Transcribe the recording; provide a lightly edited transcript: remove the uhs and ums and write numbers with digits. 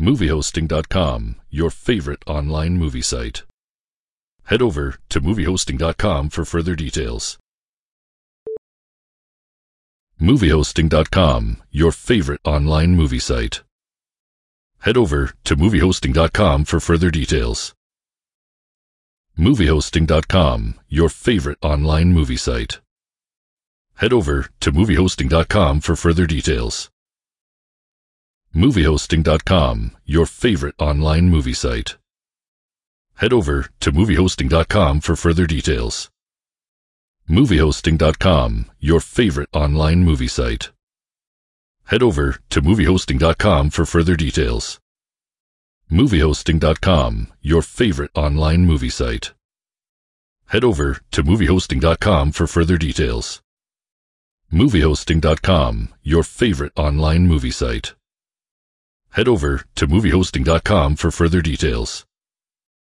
MovieHosting.com, your favorite online movie site. Head over to MovieHosting.com for further details. MovieHosting.com, your favorite online movie site. Head over to MovieHosting.com for further details. MovieHosting.com, your favorite online movie site. Head over to MovieHosting.com for further details. MovieHosting.com, your favorite online movie site. Head over to MovieHosting.com for further details. MovieHosting.com, your favorite online movie site. Head over to MovieHosting.com for further details. MovieHosting.com, your favorite online movie site. Head over to MovieHosting.com for further details. MovieHosting.com, your favorite online movie site. Head over to MovieHosting.com for further details.